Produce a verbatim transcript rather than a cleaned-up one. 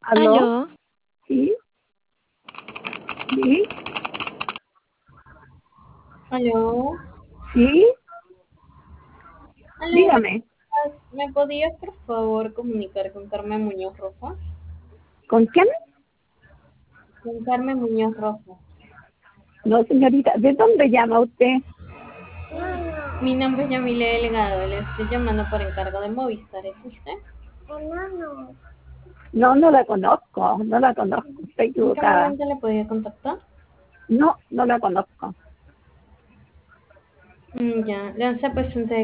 ¿Aló? Aló, ¿Sí? ¿Sí? Aló, ¿Sí? aló, buenas Dígame, tardes. ¿Me podías por favor comunicar con Carmen Muñoz Rojas? ¿con quién? Con Carmen Muñoz Rojas. No, señorita, ¿de dónde llama usted? Mi nombre es Yamile Delegado, le estoy llamando por encargo de Movistar, ¿es usted? No, no la conozco, no la conozco, estoy ¿En qué equivocada. momento le podía contactar? No, no la conozco. Mm, ya, le hace pues un